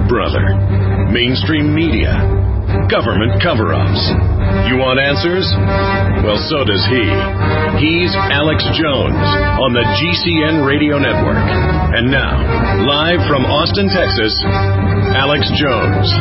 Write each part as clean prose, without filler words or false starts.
brother. Mainstream media. Government cover-ups. You want answers? Well, so does he. He's Alex Jones on the GCN Radio Network. And now, live from Austin, Texas, Alex Jones.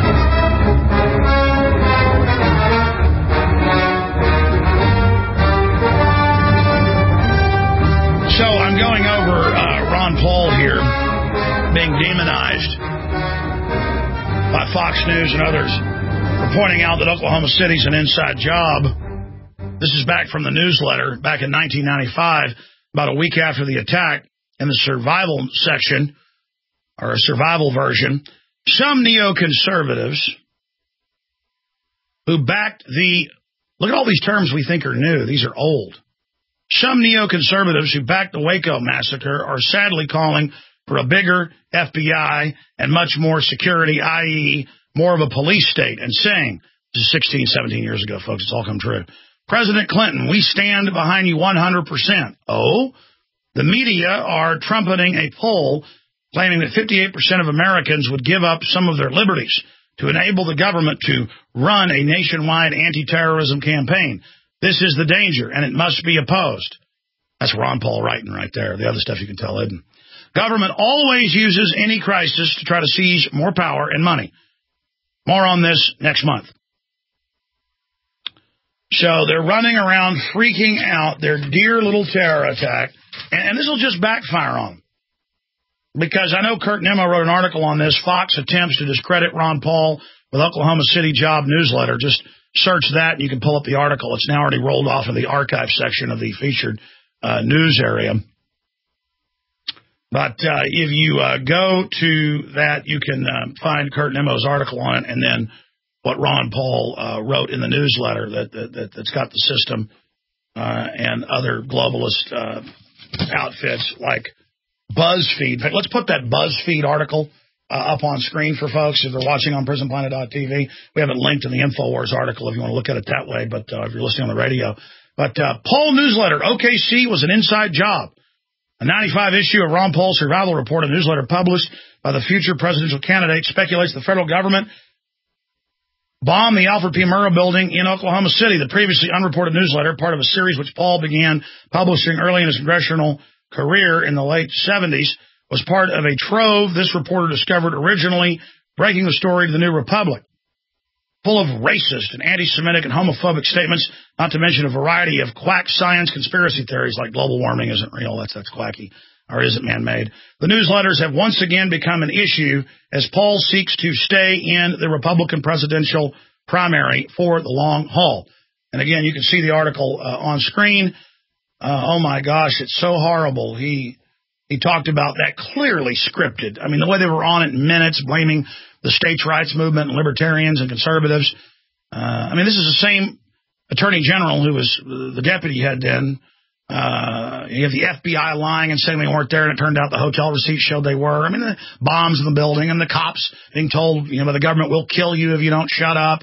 So I'm going over Ron Paul here being demonized by Fox News and others for pointing out that Oklahoma City's an inside job. This is back from the newsletter back in 1995, about a week after the attack, in the survival section, or a survival version. Some neoconservatives who backed the... Look at all these terms we think are new. These are old. Some neoconservatives who backed the Waco massacre are sadly calling for a bigger FBI and much more security, i.e., more of a police state, and saying, this is 16, 17 years ago, folks, it's all come true. President Clinton, we stand behind you 100%. Oh, the media are trumpeting a poll claiming that 58% of Americans would give up some of their liberties to enable the government to run a nationwide anti-terrorism campaign. This is the danger, and it must be opposed. That's Ron Paul writing right there. The other stuff you can tell isn't. Government always uses any crisis to try to seize more power and money. More on this next month. So they're running around freaking out their dear little terror attack, and this will just backfire on them. Because I know Kurt Nimmo wrote an article on this, Fox attempts to discredit Ron Paul with Oklahoma City Job newsletter. Just search that and you can pull up the article. It's now already rolled off of the archive section of the featured news area. But if you go to that, you can find Kurt Nimmo's article on it, and then what Ron Paul wrote in the newsletter that's got the system and other globalist outfits like BuzzFeed. In fact, let's put that BuzzFeed article up on screen for folks if they're watching on PrisonPlanet.tv. We have it linked in the InfoWars article if you want to look at it that way, but if you're listening on the radio. But Paul newsletter, OKC was an inside job. A 95 issue of Ron Paul's Survival Report, a newsletter published by the future presidential candidate, speculates the federal government bombed the Alfred P. Murrah building in Oklahoma City. The previously unreported newsletter, part of a series which Paul began publishing early in his congressional career in the late 70s, was part of a trove this reporter discovered originally breaking the story to the New Republic. Full of racist and anti-Semitic and homophobic statements, not to mention a variety of quack science conspiracy theories like global warming isn't real, that's quacky, or isn't man-made. The newsletters have once again become an issue as Paul seeks to stay in the Republican presidential primary for the long haul. And again, you can see the article on screen. Oh my gosh, it's so horrible. He talked about that, clearly scripted. I mean, the way they were on it in minutes, blaming the states' rights movement and libertarians and conservatives. I mean, this is the same attorney general who was the deputy head then. You have the FBI lying and saying they weren't there, and it turned out the hotel receipts showed they were. I mean, the bombs in the building and the cops being told, by the government will kill you if you don't shut up.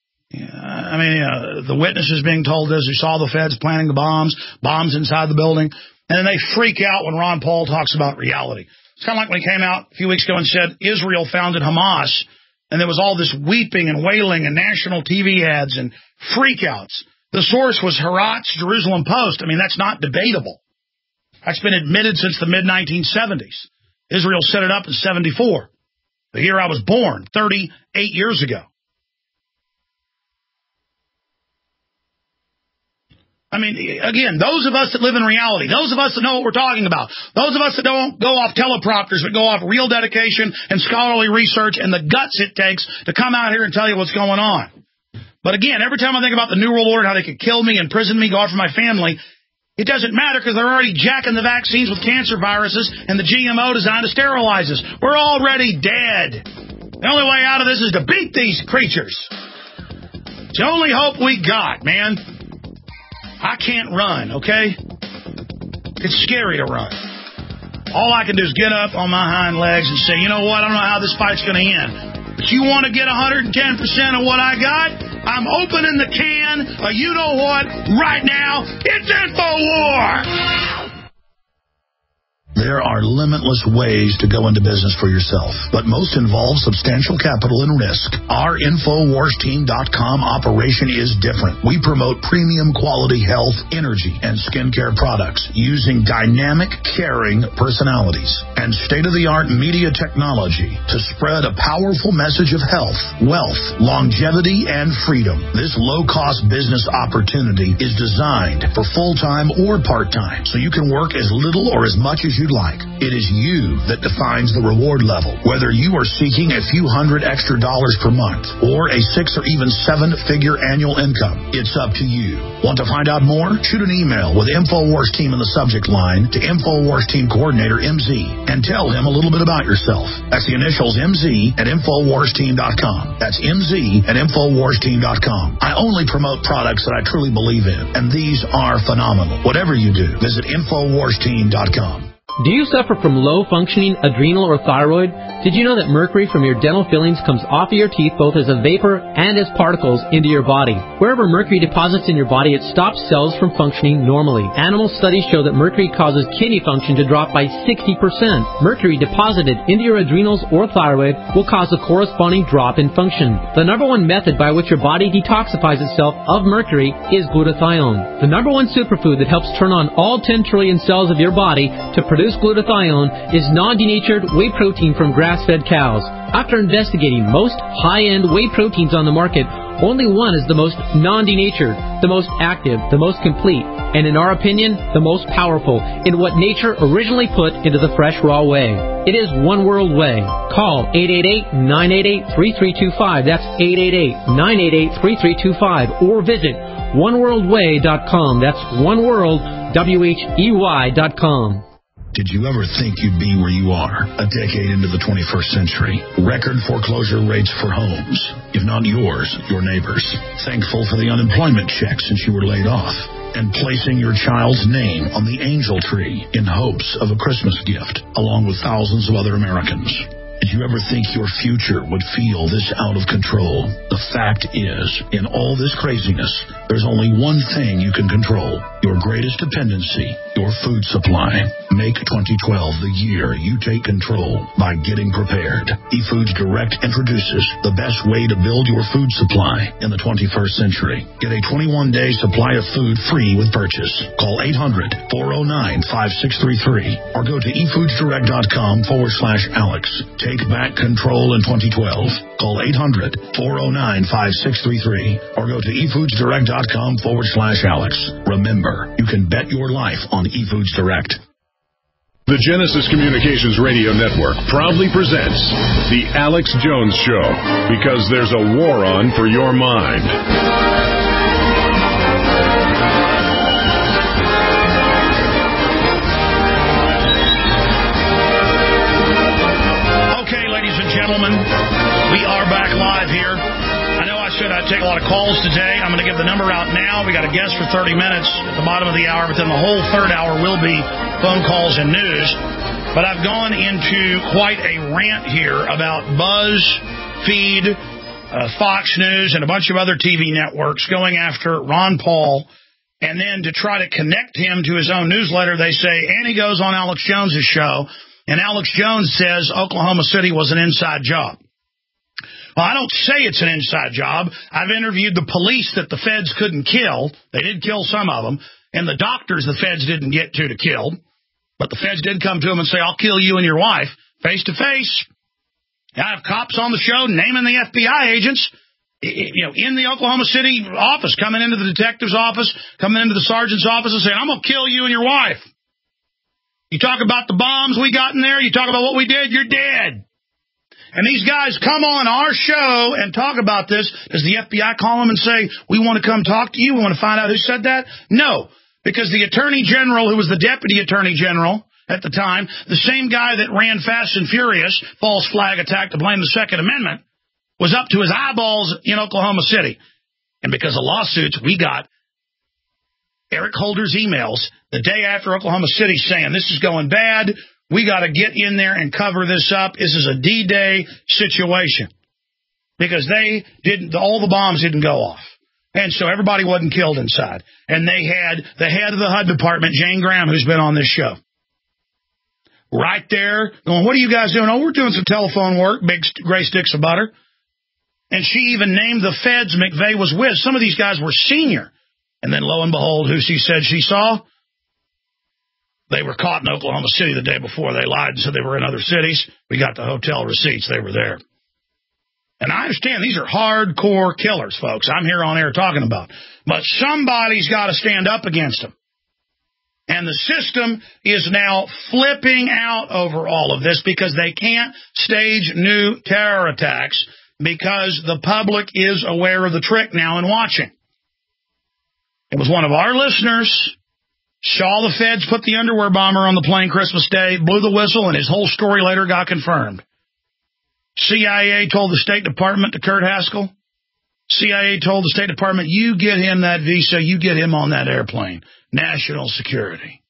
I mean, the witnesses being told this, who saw the feds planting the bombs inside the building. And then they freak out when Ron Paul talks about reality. It's kind of like when he came out a few weeks ago and said Israel founded Hamas, and there was all this weeping and wailing and national TV ads and freakouts. The source was Herat's Jerusalem Post. I mean, that's not debatable. That's been admitted since the mid-1970s. Israel set it up in 1974, the year I was born, 38 years ago. I mean, again, those of us that live in reality, those of us that know what we're talking about, those of us that don't go off teleprompters, but go off real dedication and scholarly research and the guts it takes to come out here and tell you what's going on. But again, every time I think about the New World Order, how they could kill me, imprison me, go after my family, it doesn't matter because they're already jacking the vaccines with cancer viruses and the GMO designed to sterilize us. We're already dead. The only way out of this is to beat these creatures. It's the only hope we got, man. I can't run, okay? It's scary to run. All I can do is get up on my hind legs and say, you know what, I don't know how this fight's going to end. But you want to get 110% of what I got? I'm opening the can of you-know-what right now. It's InfoWar! There are limitless ways to go into business for yourself, but most involve substantial capital and risk. Our InfoWarsTeam.com operation is different. We promote premium quality health, energy, and skincare products using dynamic, caring personalities and state-of-the-art media technology to spread a powerful message of health, wealth, longevity, and freedom. This low-cost business opportunity is designed for full-time or part-time, so you can work as little or as much as you'd like. It is you that defines the reward level, whether you are seeking a few $100 extra per month or a 6 or even 7-figure annual income. It's up to you. Want to find out more? Shoot an email with InfoWars Team in the subject line to InfoWars Team Coordinator MZ and tell him a little bit about yourself. That's the initials MZ at InfoWarsTeam.com. That's MZ at InfoWarsTeam.com. I only promote products that I truly believe in, and these are phenomenal. Whatever you do, visit InfoWarsTeam.com. Do you suffer from low-functioning adrenal or thyroid? Did you know that mercury from your dental fillings comes off of your teeth both as a vapor and as particles into your body? Wherever mercury deposits in your body, it stops cells from functioning normally. Animal studies show that mercury causes kidney function to drop by 60%. Mercury deposited into your adrenals or thyroid will cause a corresponding drop in function. The number one method by which your body detoxifies itself of mercury is glutathione. The number one superfood that helps turn on all 10 trillion cells of your body to produce glutathione is non-denatured whey protein from grass-fed cows. After investigating most high-end whey proteins on the market, only one is the most non-denatured, the most active, the most complete, and in our opinion, the most powerful in what nature originally put into the fresh raw whey. It is One World Whey. Call 888-988-3325. That's 888-988-3325. Or visit oneworldwhey.com. That's oneworldwhey.com. Did you ever think you'd be where you are a decade into the 21st century? Record foreclosure rates for homes, if not yours, your neighbors. Thankful for the unemployment check since you were laid off. And placing your child's name on the angel tree in hopes of a Christmas gift, along with thousands of other Americans. Did you ever think your future would feel this out of control? The fact is, in all this craziness, there's only one thing you can control. Your greatest dependency, your food supply. Make 2012 the year you take control by getting prepared. eFoods Direct introduces the best way to build your food supply in the 21st century. Get a 21-day supply of food free with purchase. Call 800-409-5633 or go to efoodsdirect.com/Alex. Take back control in 2012. Call 800-409-5633 or go to efoodsdirect.com/Alex. Remember, you can bet your life on eFoods Direct. The Genesis Communications Radio Network proudly presents The Alex Jones Show, because there's a war on for your mind. Okay, ladies and gentlemen, we are back live here. I know I said I'd take a lot of calls today. I'm going to give the number out now. We got a guest for 30 minutes at the bottom of the hour, but then the whole third hour will be phone calls and news. But I've gone into quite a rant here about BuzzFeed, Fox News, and a bunch of other TV networks going after Ron Paul. And then to try to connect him to his own newsletter, they say, and he goes on Alex Jones's show, and Alex Jones says Oklahoma City was an inside job. Well, I don't say it's an inside job. I've interviewed the police that the feds couldn't kill. They did kill some of them. And the doctors the feds didn't get to kill. But the feds did come to them and say, I'll kill you and your wife face to face. I have cops on the show naming the FBI agents, in the Oklahoma City office, coming into the detective's office, coming into the sergeant's office and saying, I'm going to kill you and your wife. You talk about the bombs we got in there, you talk about what we did, you're dead. And these guys come on our show and talk about this. Does the FBI call them and say, we want to come talk to you, we want to find out who said that? No, because the Attorney General, who was the Deputy Attorney General at the time, the same guy that ran Fast and Furious, false flag attack to blame the Second Amendment, was up to his eyeballs in Oklahoma City. And because of lawsuits, we got Eric Holder's emails the day after Oklahoma City saying, this is going bad. We got to get in there and cover this up. This is a D-Day situation. Because all the bombs didn't go off. And so everybody wasn't killed inside. And they had the head of the HUD department, Jane Graham, who's been on this show. right there going, what are you guys doing? Oh, we're doing some telephone work, big gray sticks of butter. And she even named the feds McVeigh was with. Some of these guys were senior. And then lo and behold, who she said she saw? They were caught in Oklahoma City the day before. They lied and said they were in other cities. We got the hotel receipts. They were there. And I understand these are hardcore killers, folks. I'm here on air talking about. But somebody's got to stand up against them. And the system is now flipping out over all of this because they can't stage new terror attacks because the public is aware of the trick now and watching. It was one of our listeners saw the feds put the underwear bomber on the plane Christmas Day, blew the whistle, and his whole story later got confirmed. CIA told the State Department to Kurt Haskell. CIA told the State Department, you get him that visa, you get him on that airplane. National security.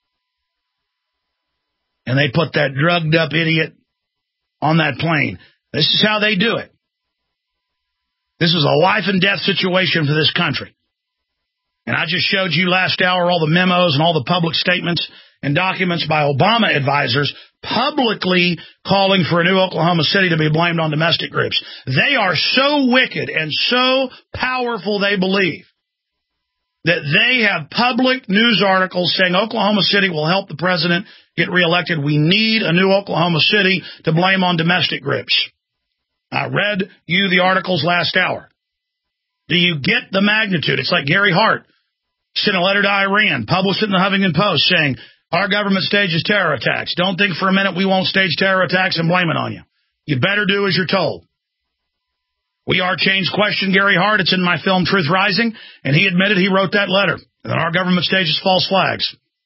And they put that drugged up idiot on that plane. This is how they do it. This is a life and death situation for this country. And I just showed you last hour all the memos and all the public statements and documents by Obama advisors publicly calling for a new Oklahoma City to be blamed on domestic groups. They are so wicked and so powerful, they believe, that they have public news articles saying Oklahoma City will help the president get reelected. We need a new Oklahoma City to blame on domestic groups. I read you the articles last hour. Do you get the magnitude? It's like Gary Hart sent a letter to Iran, published it in the Huffington Post, saying, our government stages terror attacks. Don't think for a minute we won't stage terror attacks and blame it on you. You better do as you're told. We Are Change questioned Gary Hart. It's in my film Truth Rising, and he admitted he wrote that letter, and our government stages false flags.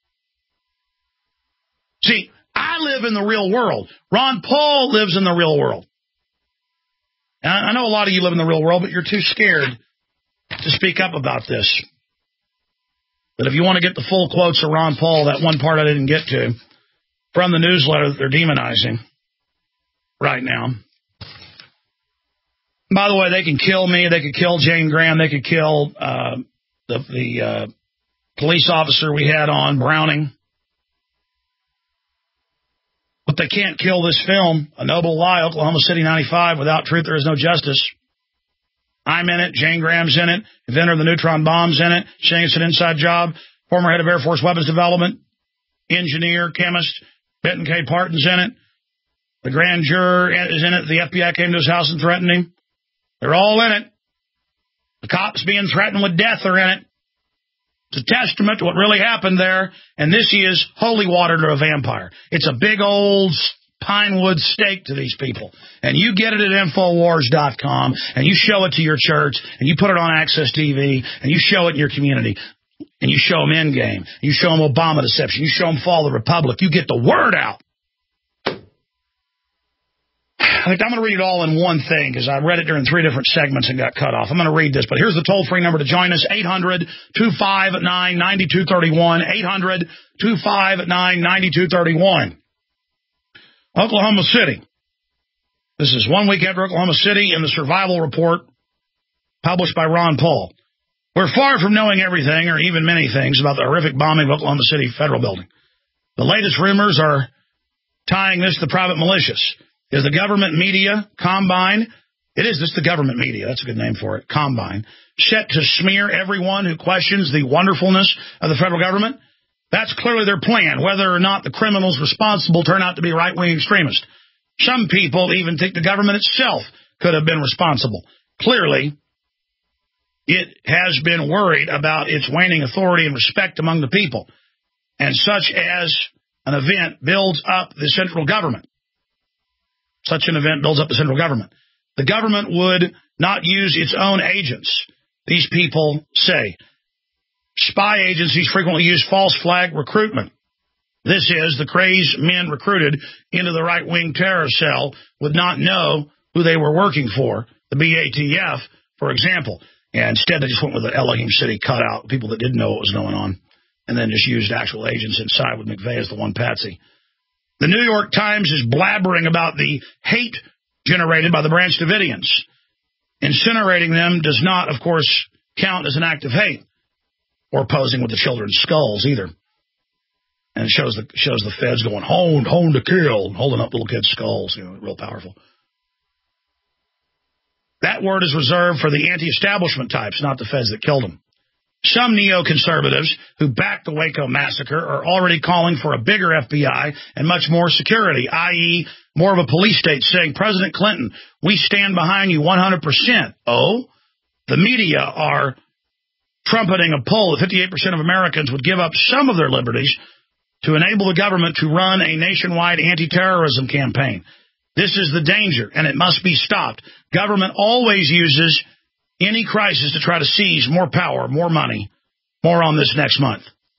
See, I live in the real world. Ron Paul lives in the real world. And I know a lot of you live in the real world, but you're too scared to speak up about this. But if you want to get the full quotes of Ron Paul, that one part I didn't get to, from the newsletter that they're demonizing right now. By the way, they can kill me. They could kill Jane Graham. They could kill the police officer we had on, Browning. But they can't kill this film, A Noble Lie, Oklahoma City 95. Without truth, there is no justice. I'm in it. Jane Graham's in it. Inventor of the neutron bomb's in it. Saying it's an inside job. Former head of Air Force Weapons Development. Engineer, chemist. Benton K. Parton's in it. The grand juror is in it. The FBI came to his house and threatened him. They're all in it. The cops being threatened with death are in it. It's a testament to what really happened there. And this is holy water to a vampire. It's a big old Pinewood steak to these people. And you get it at Infowars.com, and you show it to your church, and you put it on Access TV, and you show it in your community, and you show them Endgame, you show them Obama deception, you show them Fall of the Republic. You get the word out. I think I'm going to read it all in one thing because I read it during 3 different segments and got cut off. I'm going to read this, but here's the toll-free number to join us, 800-259-9231, 800-259-9231. Oklahoma City. This is 1 week after Oklahoma City in the survival report published by Ron Paul. We're far from knowing everything or even many things about the horrific bombing of Oklahoma City Federal Building. The latest rumors are tying this to private militias. Is the government media, Combine, this is the government media, that's a good name for it, Combine, set to smear everyone who questions the wonderfulness of the federal government? That's clearly their plan, whether or not the criminals responsible turn out to be right-wing extremists. Some people even think the government itself could have been responsible. Clearly, it has been worried about its waning authority and respect among the people, and such as an event builds up the central government. Such an event builds up the central government. The government would not use its own agents, these people say. Spy agencies frequently use false flag recruitment. This is, the crazed men recruited into the right-wing terror cell would not know who they were working for, the BATF, for example. And instead, they just went with an Elohim City cutout, people that didn't know what was going on, and then just used actual agents inside with McVeigh as the one patsy. The New York Times is blabbering about the hate generated by the Branch Davidians. Incinerating them does not, of course, count as an act of hate, or posing with the children's skulls either. And it shows the feds going, hone to kill, holding up little kids' skulls, real powerful. That word is reserved for the anti-establishment types, not the feds that killed them. Some neoconservatives who backed the Waco massacre are already calling for a bigger FBI and much more security, i.e., more of a police state, saying, President Clinton, we stand behind you 100%. Oh, the media are trumpeting a poll that 58% of Americans would give up some of their liberties to enable the government to run a nationwide anti-terrorism campaign. This is the danger, and it must be stopped. Government always uses any crisis to try to seize more power, more money. More on this next month.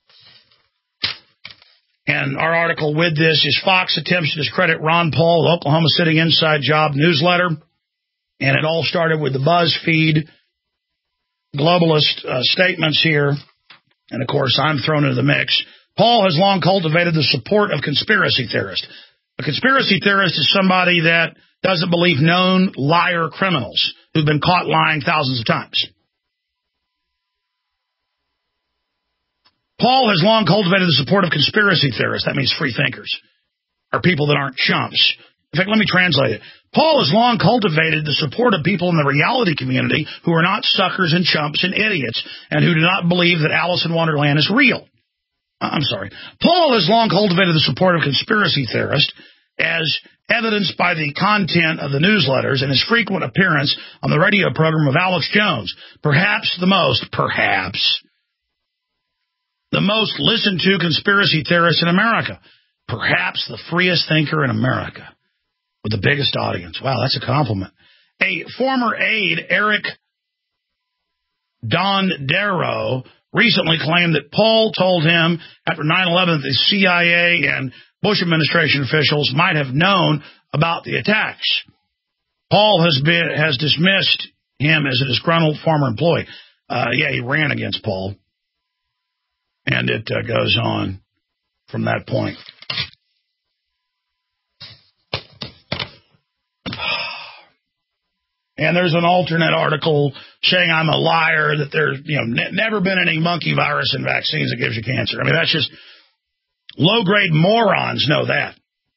And our article with this is Fox attempts to discredit Ron Paul, the Oklahoma City Inside Job newsletter. And it all started with the BuzzFeed globalist statements here. And, of course, I'm thrown into the mix. Paul has long cultivated the support of conspiracy theorists. A conspiracy theorist is somebody that doesn't believe known liar criminals who've been caught lying thousands of times. Paul has long cultivated the support of conspiracy theorists. That means free thinkers, or people that aren't chumps. In fact, let me translate it. Paul has long cultivated the support of people in the reality community who are not suckers and chumps and idiots and who do not believe that Alice in Wonderland is real. Paul has long cultivated the support of conspiracy theorists as evidenced by the content of the newsletters and his frequent appearance on the radio program of Alex Jones, perhaps the most listened to conspiracy theorist in America, perhaps the freest thinker in America, with the biggest audience. Wow, that's a compliment. A former aide, Eric Dondero, recently claimed that Paul told him after 9/11 that the CIA and Bush administration officials might have known about the attacks. Paul has dismissed him as a disgruntled former employee. He ran against Paul. And it goes on from that point. And there's an alternate article saying I'm a liar, that there's never been any monkey virus in vaccines that gives you cancer. I mean, that's just low-grade morons know that.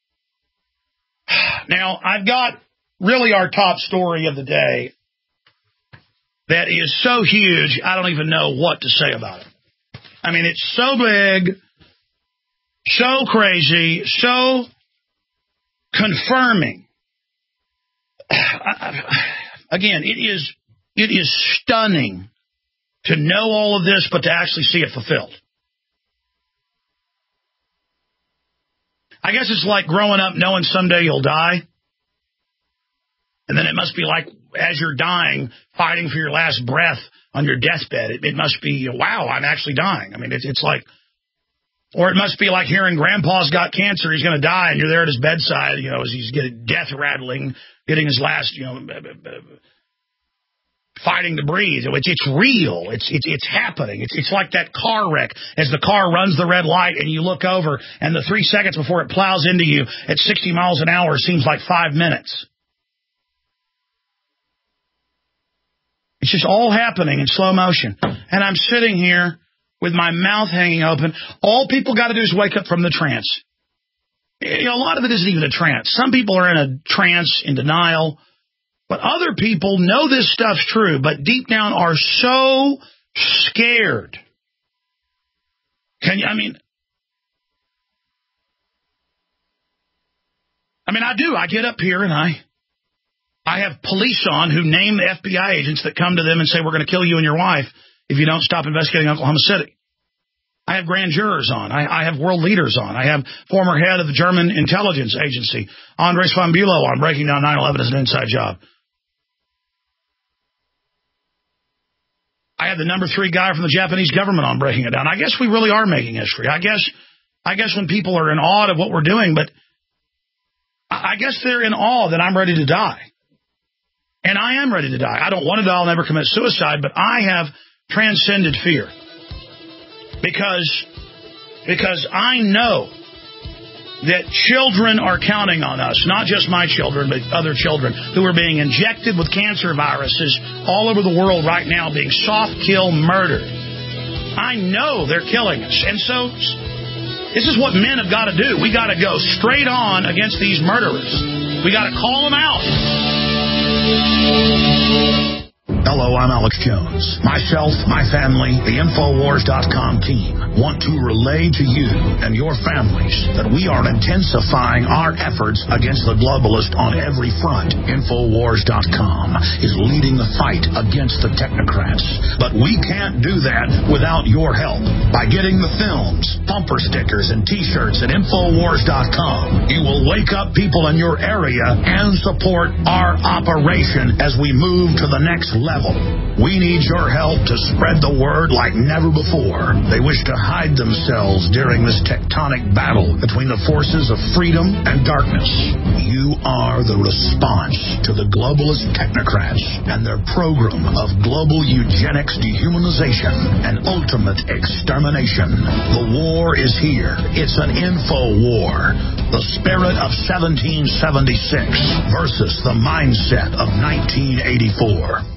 Now, I've got really our top story of the day that is so huge, I don't even know what to say about it. I mean, it's so big, so crazy, so confirming. Again, it is stunning to know all of this, but to actually see it fulfilled. I guess it's like growing up knowing someday you'll die. And then it must be like, as you're dying, fighting for your last breath on your deathbed. It must be, wow, I'm actually dying. I mean, it's like, or it must be like hearing Grandpa's got cancer, he's going to die, and you're there at his bedside, as he's getting death rattling, getting his last, fighting to breathe. It's real. It's happening. It's like that car wreck as the car runs the red light and you look over and the 3 seconds before it plows into you at 60 miles an hour seems like 5 minutes. It's just all happening in slow motion. And I'm sitting here with my mouth hanging open. All people got to do is wake up from the trance. A lot of it isn't even a trance. Some people are in a trance, in denial. But other people know this stuff's true, but deep down are so scared. I do. I get up here and I have police on who name the FBI agents that come to them and say, we're going to kill you and your wife if you don't stop investigating Oklahoma City. I have grand jurors on. I have world leaders on. I have former head of the German intelligence agency, Andres von Bülow, on breaking down 9/11 as an inside job. I have the number 3 guy from the Japanese government on breaking it down. I guess we really are making history. I guess when people are in awe of what we're doing, but I guess they're in awe that I'm ready to die. And I am ready to die. I don't want to die. I'll never commit suicide, but I have transcended fear. Because I know that children are counting on us, not just my children, but other children who are being injected with cancer viruses all over the world right now, being soft kill murdered. I know they're killing us. And so This is what men have got to do. We got to go straight on against these murderers. We got to call them out. Hello, I'm Alex Jones. Myself, my family, the Infowars.com team want to relay to you and your families that we are intensifying our efforts against the globalist on every front. Infowars.com is leading the fight against the technocrats. But we can't do that without your help. By getting the films, bumper stickers, and T-shirts at Infowars.com, you will wake up people in your area and support our operation as we move to the next level. We need your help to spread the word like never before. They wish to hide themselves during this tectonic battle between the forces of freedom and darkness. You are the response to the globalist technocrats and their program of global eugenics, dehumanization, and ultimate extermination. The war is here. It's an info war. The spirit of 1776 versus the mindset of 1984.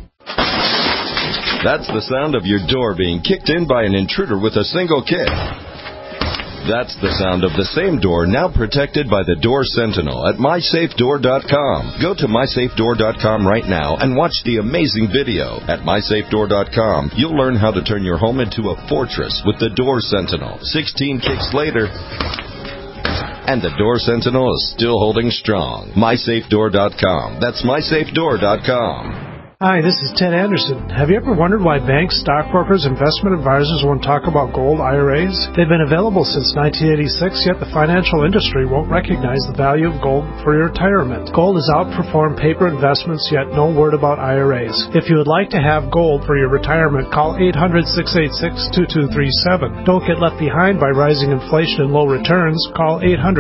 That's the sound of your door being kicked in by an intruder with a single kick. That's the sound of the same door now protected by the Door Sentinel at MySafeDoor.com. Go to MySafeDoor.com right now and watch the amazing video. At MySafeDoor.com, you'll learn how to turn your home into a fortress with the Door Sentinel. 16 kicks later, and the Door Sentinel is still holding strong. MySafeDoor.com. That's MySafeDoor.com. Hi, this is Ted Anderson. Have you ever wondered why banks, stockbrokers, investment advisors won't talk about gold IRAs? They've been available since 1986, yet the financial industry won't recognize the value of gold for your retirement. Gold has outperformed paper investments, yet no word about IRAs. If you would like to have gold for your retirement, call 800-686-2237. Don't get left behind by rising inflation and low returns. Call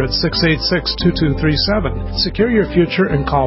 800-686-2237. Secure your future and call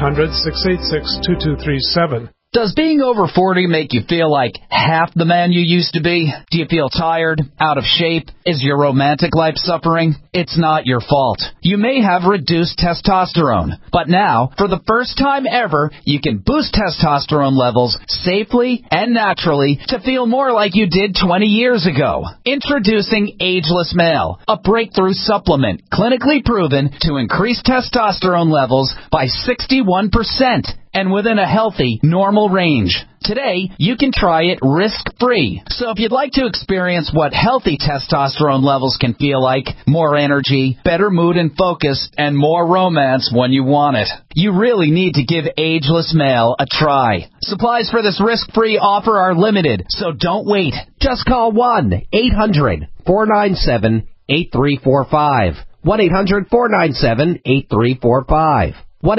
1-800-686-2237. Does being over 40 make you feel like half the man you used to be? Do you feel tired, out of shape? Is your romantic life suffering? It's not your fault. You may have reduced testosterone, but now, for the first time ever, you can boost testosterone levels safely and naturally to feel more like you did 20 years ago. Introducing Ageless Male, a breakthrough supplement clinically proven to increase testosterone levels by 61%. And within a healthy, normal range. Today, you can try it risk-free. So if you'd like to experience what healthy testosterone levels can feel like, more energy, better mood and focus, and more romance when you want it, you really need to give Ageless Male a try. Supplies for this risk-free offer are limited, so don't wait. Just call 1-800-497-8345. 1-800-497-8345.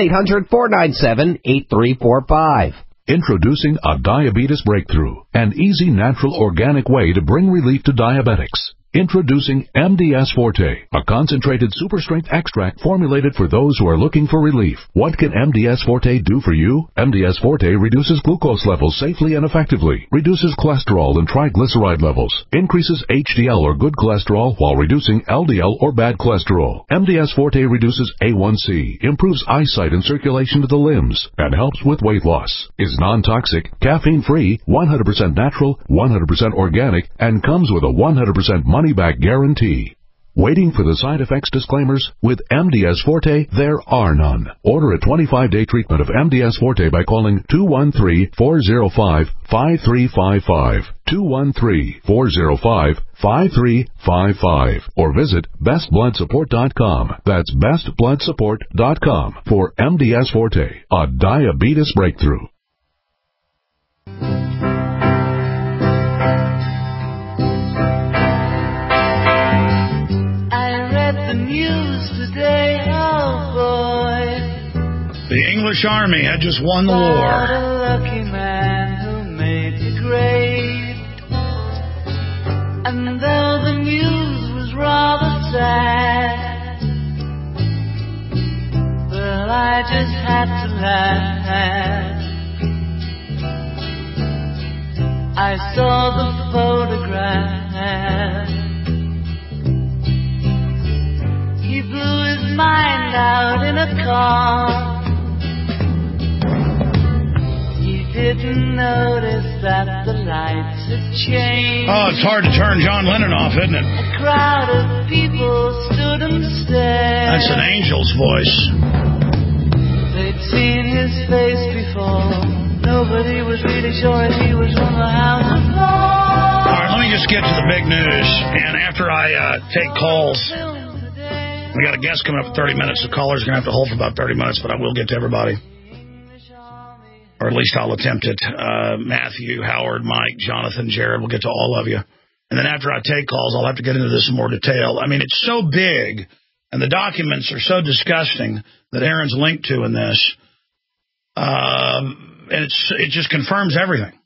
1-800-497-8345. Introducing a diabetes breakthrough, an easy, natural, organic way to bring relief to diabetics. Introducing MDS Forte, a concentrated super-strength extract formulated for those who are looking for relief. What can MDS Forte do for you? MDS Forte reduces glucose levels safely and effectively, reduces cholesterol and triglyceride levels, increases HDL or good cholesterol while reducing LDL or bad cholesterol. MDS Forte reduces A1C, improves eyesight and circulation to the limbs, and helps with weight loss. Is non-toxic, caffeine-free, 100% natural, 100% organic, and comes with a 100% money-back guarantee. Waiting for the side effects disclaimers? With MDS Forte, there are none. Order a 25-day treatment of MDS Forte by calling 213-405-5355. 213-405-5355. Or visit bestbloodsupport.com. That's bestbloodsupport.com for MDS Forte, a diabetes breakthrough. The English Army had just won the war. A lucky man who made the grade. And though the news was rather sad, well, I just had to laugh. I saw the photograph. He blew his mind out in a car. Didn't notice that the lights had changed. Oh, it's hard to turn John Lennon off, isn't it? crowd of people stood and stared. That's an angel's voice. They'd seen his face before. Nobody was really sure if he was from the House of Lords. All right, let me just get to the big news. And after I take calls, we got a guest coming up in 30 minutes. The caller's going to have to hold for about 30 minutes, but I will get to everybody. Or at least I'll attempt it. Matthew, Howard, Mike, Jonathan, Jared, we'll get to all of you. And then after I take calls, I'll have to get into this in more detail. I mean, it's so big, and the documents are so disgusting that Aaron's linked to in this. And it just confirms everything.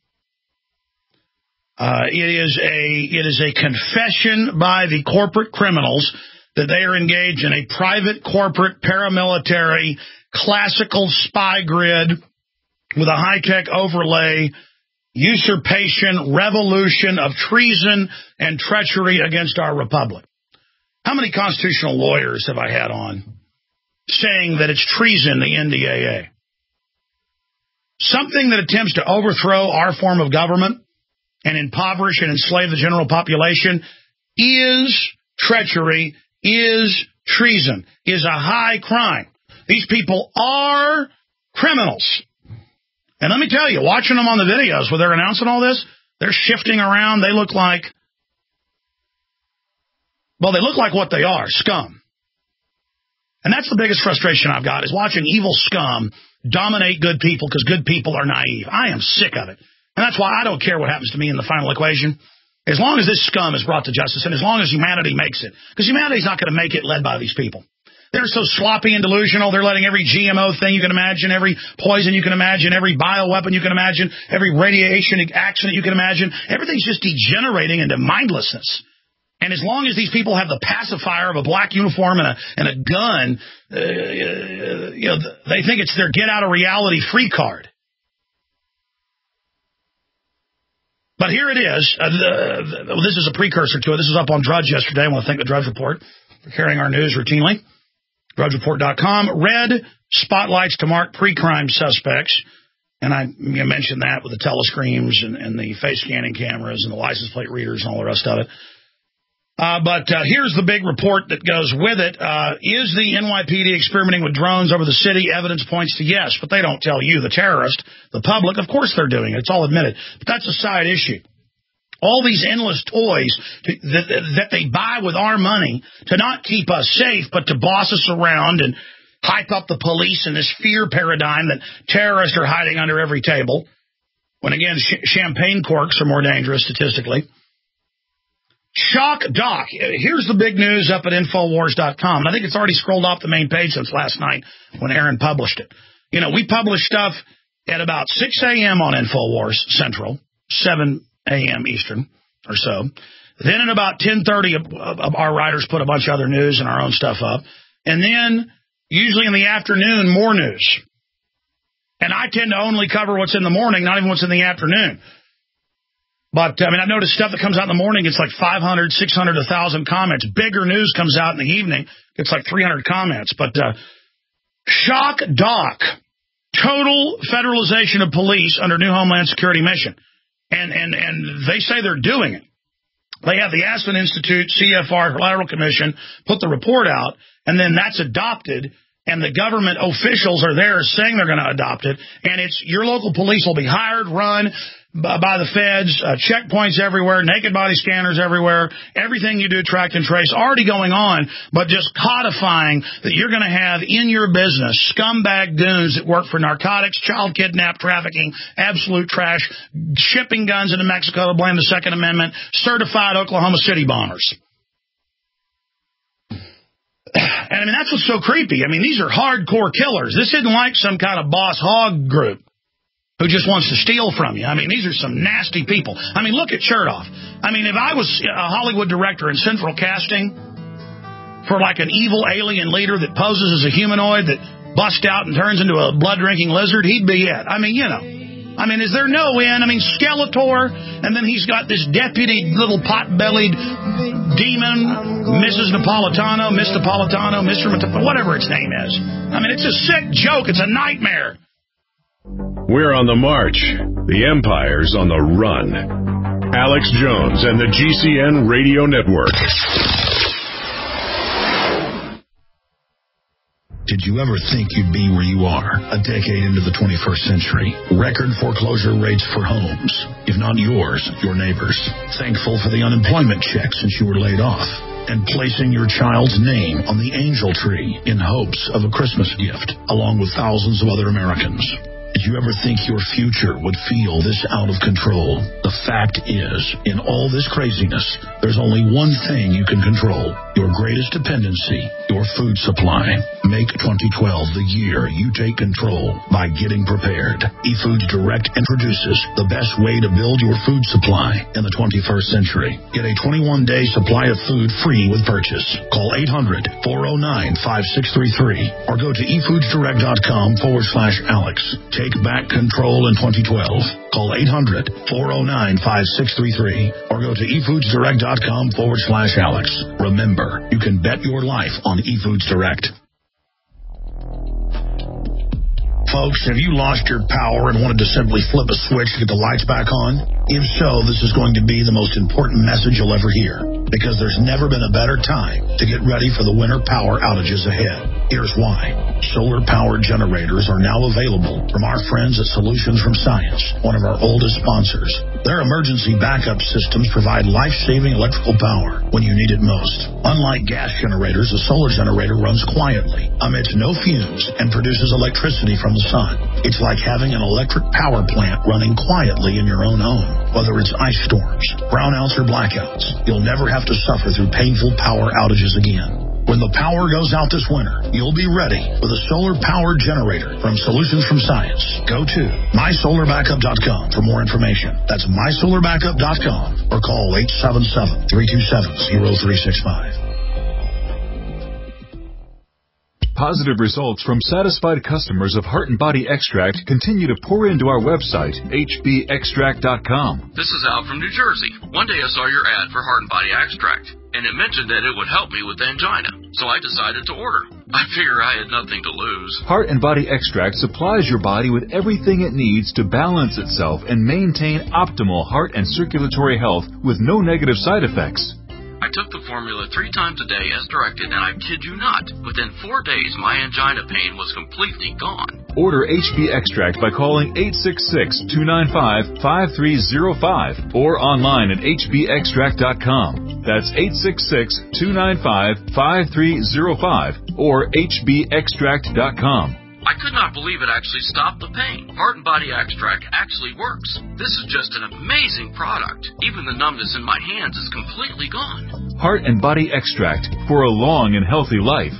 It is a confession by the corporate criminals that they are engaged in a private, corporate, paramilitary, classical spy grid with a high-tech overlay, usurpation, revolution of treason and treachery against our republic. How many constitutional lawyers have I had on saying that it's treason, the NDAA? Something that attempts to overthrow our form of government and impoverish and enslave the general population is treachery, is treason, is a high crime. These people are criminals. And let me tell you, watching them on the videos where they're announcing all this, they're shifting around. They look like, well, they look like what they are, scum. And that's the biggest frustration I've got, is watching evil scum dominate good people because good people are naive. I am sick of it. And that's why I don't care what happens to me in the final equation. As long as this scum is brought to justice and as long as humanity makes it. Because humanity's not going to make it led by these people. They're so sloppy and delusional. They're letting every GMO thing you can imagine, every poison you can imagine, every bioweapon you can imagine, every radiation accident you can imagine. Everything's just degenerating into mindlessness. And as long as these people have the pacifier of a black uniform and a gun, they think it's their get-out-of-reality free card. But here it is. This is a precursor to it. This was up on Drudge yesterday. I want to thank the Drudge Report for carrying our news routinely. DrudgeReport.com. Red spotlights to mark pre-crime suspects. And I mentioned that with the telescreens and the face scanning cameras and the license plate readers and all the rest of it. But here's the big report that goes with it. Is the NYPD experimenting with drones over the city? Evidence points to yes, but they don't tell you, the terrorist, the public. Of course they're doing it. It's all admitted. But that's a side issue. All these endless toys that they buy with our money to not keep us safe, but to boss us around and hype up the police in this fear paradigm that terrorists are hiding under every table. When, again, champagne corks are more dangerous statistically. Shock Doc. Here's the big news up at Infowars.com. And I think it's already scrolled off the main page since last night when Aaron published it. You know, we publish stuff at about 6 a.m. on Infowars Central, 7 a.m. Eastern or so. Then at about 10:30, our writers put a bunch of other news and our own stuff up. And then, usually in the afternoon, more news. And I tend to only cover what's in the morning, not even what's in the afternoon. But, I mean, I've noticed stuff that comes out in the morning, it's like 500, 600, 1,000 comments. Bigger news comes out in the evening, it's like 300 comments. But Shock Doc, total federalization of police under new Homeland Security mission. And they say they're doing it. They have the Aspen Institute, CFR, Collateral Commission, put the report out, and then that's adopted, and the government officials are there saying they're going to adopt it, and it's your local police will be hired, run by the feds, checkpoints everywhere, naked body scanners everywhere, everything you do, track and trace, already going on, but just codifying that you're going to have in your business scumbag goons that work for narcotics, child kidnap, trafficking, absolute trash, shipping guns into Mexico to blame the Second Amendment, certified Oklahoma City bombers. And I mean, that's what's so creepy. I mean, these are hardcore killers. This isn't like some kind of boss hog group who just wants to steal from you. I mean, these are some nasty people. I mean, look at Chertoff. I mean, if I was a Hollywood director in central casting for like an evil alien leader that poses as a humanoid that busts out and turns into a blood-drinking lizard, he'd be it. I mean, you know. I mean, is there no end? I mean, Skeletor, and then he's got this deputy little pot-bellied demon, Mrs. Napolitano, Miss Napolitano, Mr. whatever its name is. I mean, it's a sick joke. It's a nightmare. We're on the march. The Empire's on the run. Alex Jones and the GCN Radio Network. Did you ever think you'd be where you are a decade into the 21st century? Record foreclosure rates for homes, if not yours, your neighbors. Thankful for the unemployment check since you were laid off. And placing your child's name on the angel tree in hopes of a Christmas gift, along with thousands of other Americans. Did you ever think your future would feel this out of control? The fact is, in all this craziness, there's only one thing you can control. Your greatest dependency, your food supply. Make 2012 the year you take control by getting prepared. eFoods Direct introduces the best way to build your food supply in the 21st century. Get a 21-day supply of food free with purchase. Call 800-409-5633 or go to efoodsdirect.com/Alex. Take back control in 2012. Call 800-409-5633 or go to efoodsdirect.com/Alex. Remember, you can bet your life on eFoods Direct. Folks, have you lost your power and wanted to simply flip a switch to get the lights back on? If so, this is going to be the most important message you'll ever hear, because there's never been a better time to get ready for the winter power outages ahead. Here's why. Solar-powered generators are now available from our friends at Solutions from Science, one of our oldest sponsors. Their emergency backup systems provide life-saving electrical power when you need it most. Unlike gas generators, a solar generator runs quietly, emits no fumes, and produces electricity from the sun. It's like having an electric power plant running quietly in your own home. Whether it's ice storms, brownouts, or blackouts, you'll never have to suffer through painful power outages again. When the power goes out this winter, you'll be ready with a solar-powered generator from Solutions from Science. Go to mysolarbackup.com for more information. That's mysolarbackup.com or call 877-327-0365. Positive results from satisfied customers of Heart and Body Extract continue to pour into our website, hbextract.com. This is Al from New Jersey. One day I saw your ad for Heart and Body Extract, and it mentioned that it would help me with angina, so I decided to order. I figure I had nothing to lose. Heart and Body Extract supplies your body with everything it needs to balance itself and maintain optimal heart and circulatory health with no negative side effects. I took the formula 3 times a day as directed, and I kid you not, within 4 days my angina pain was completely gone. Order HB Extract by calling 866-295-5305 or online at hbextract.com. That's 866-295-5305 or hbextract.com. I could not believe it actually stopped the pain. Heart and Body Extract actually works. This is just an amazing product. Even the numbness in my hands is completely gone. Heart and Body Extract for a long and healthy life.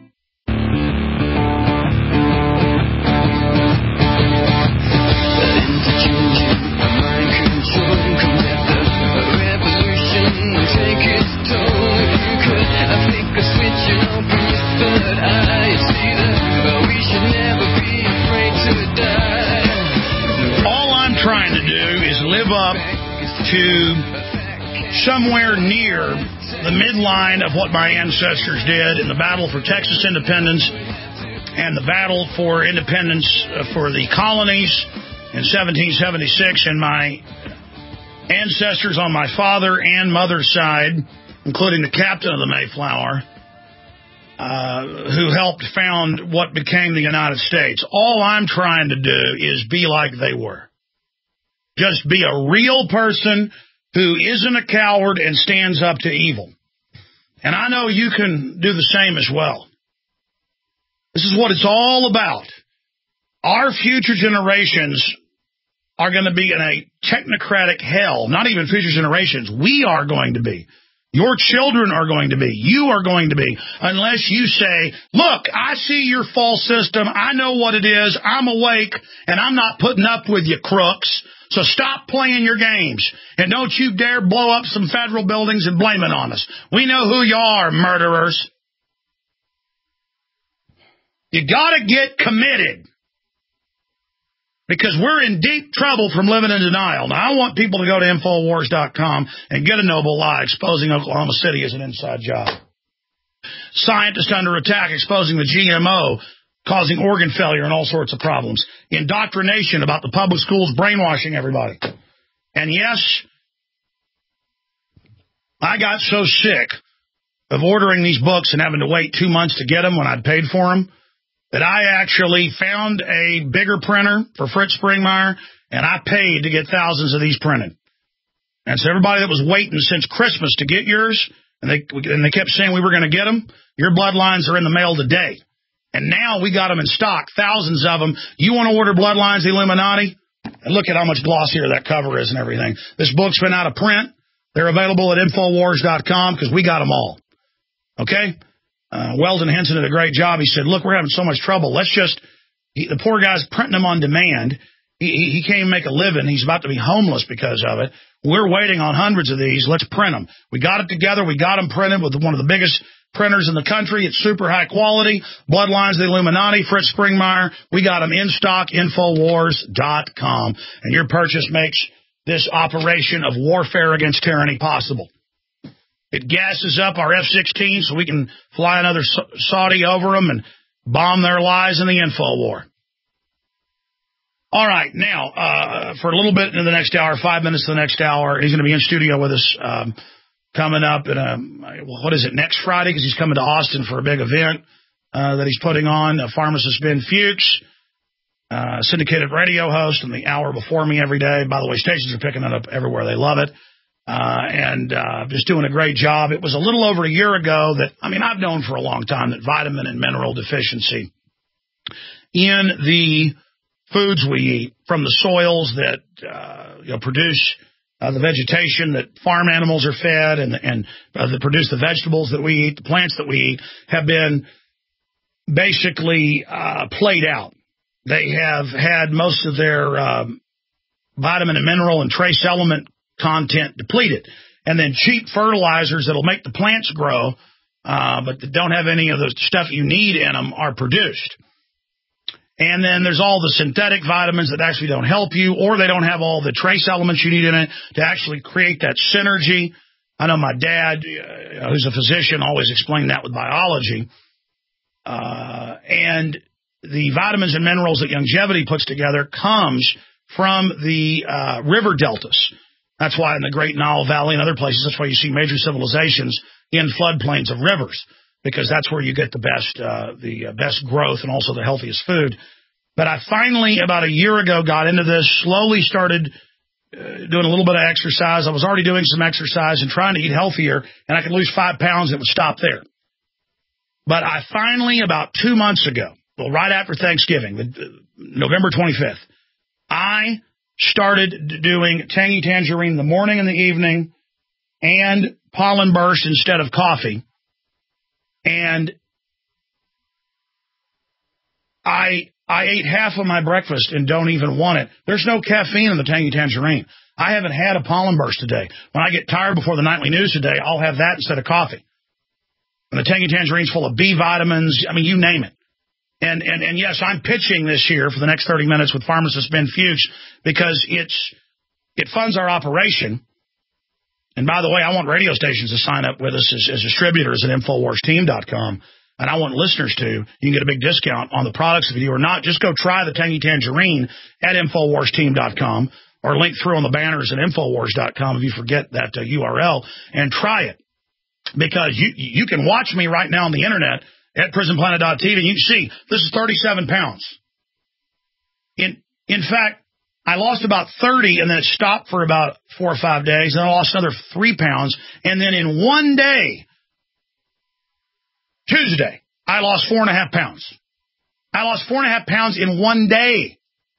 Up to somewhere near the midline of what my ancestors did in the battle for Texas independence and the battle for independence for the colonies in 1776. And my ancestors on my father and mother's side, including the captain of the Mayflower, who helped found what became the United States. All I'm trying to do is be like they were. Just be a real person who isn't a coward and stands up to evil. And I know you can do the same as well. This is what it's all about. Our future generations are going to be in a technocratic hell. Not even future generations. We are going to be. Your children are going to be. You are going to be. Unless you say, look, I see your false system. I know what it is. I'm awake, and I'm not putting up with you crooks. So stop playing your games, and don't you dare blow up some federal buildings and blame it on us. We know who you are, murderers. You got to get committed, because we're in deep trouble from living in denial. Now, I want people to go to Infowars.com and get a noble lie exposing Oklahoma City as an inside job. Scientists under attack exposing the GMO, causing organ failure and all sorts of problems. Indoctrination about the public schools brainwashing everybody. And yes, I got so sick of ordering these books and having to wait 2 months to get them when I'd paid for them that I actually found a bigger printer for Fritz Springmeier, and I paid to get thousands of these printed. And so everybody that was waiting since Christmas to get yours, and they kept saying we were going to get them, your Bloodlines are in the mail today. And now we got them in stock, thousands of them. You want to order Bloodlines, the Illuminati? And look at how much glossier that cover is and everything. This book's been out of print. They're available at Infowars.com because we got them all. Okay? Weldon Henson did a great job. He said, look, we're having so much trouble. The poor guy's printing them on demand. He can't even make a living. He's about to be homeless because of it. We're waiting on hundreds of these. Let's print them. We got it together. We got them printed with one of the biggest printers in the country. It's super high quality. Bloodlines, the Illuminati, Fritz Springmeier. We got them in stock, Infowars.com. And your purchase makes this operation of warfare against tyranny possible. It gasses up our F-16 so we can fly another Saudi over them and bomb their lies in the info war. All right, now, for a little bit in the next hour, 5 minutes to the next hour, he's going to be in studio with us coming up next Friday, because he's coming to Austin for a big event that he's putting on. Pharmacist Ben Fuchs, syndicated radio host, and the hour before me every day. By the way, stations are picking it up everywhere. They love it. Just doing a great job. It was a little over a year ago I've known for a long time that vitamin and mineral deficiency in the foods we eat, from the soils that produce the vegetation that farm animals are fed and that produce the vegetables that we eat, the plants that we eat, have been basically played out. They have had most of their vitamin and mineral and trace element content depleted. And then cheap fertilizers that'll make the plants grow, but that don't have any of the stuff you need in them, are produced. And then there's all the synthetic vitamins that actually don't help you, or they don't have all the trace elements you need in it to actually create that synergy. I know my dad, who's a physician, always explained that with biology. And the vitamins and minerals that Youngevity puts together comes from the river deltas. That's why in the Great Nile Valley and other places, that's why you see major civilizations in floodplains of rivers, because that's where you get the best growth and also the healthiest food. But I finally, about a year ago, got into this, slowly started doing a little bit of exercise. I was already doing some exercise and trying to eat healthier, and I could lose 5 pounds and it would stop there. But I finally, about 2 months ago, right after Thanksgiving, November 25th, I started doing Tangy Tangerine in the morning and the evening and Pollen Burst instead of coffee. And I ate half of my breakfast and don't even want it. There's no caffeine in the Tangy Tangerine. I haven't had a Pollen Burst today. When I get tired before the nightly news today, I'll have that instead of coffee. And the Tangy Tangerine's full of B vitamins. You name it. And yes, I'm pitching this here for the next 30 minutes with pharmacist Ben Fuchs because it funds our operation. And by the way, I want radio stations to sign up with us as distributors at InfoWarsTeam.com. And I want listeners to. You can get a big discount on the products if you do or not. Just go try the Tangy Tangerine at InfoWarsTeam.com or link through on the banners at InfoWars.com if you forget that URL, and try it. Because you can watch me right now on the internet at PrisonPlanet.tv, and you can see this is 37 pounds. In fact, I lost about 30, and then it stopped for about 4 or 5 days, and I lost another 3 pounds, and then in one day, Tuesday, I lost 4.5 pounds. I lost 4.5 pounds in one day.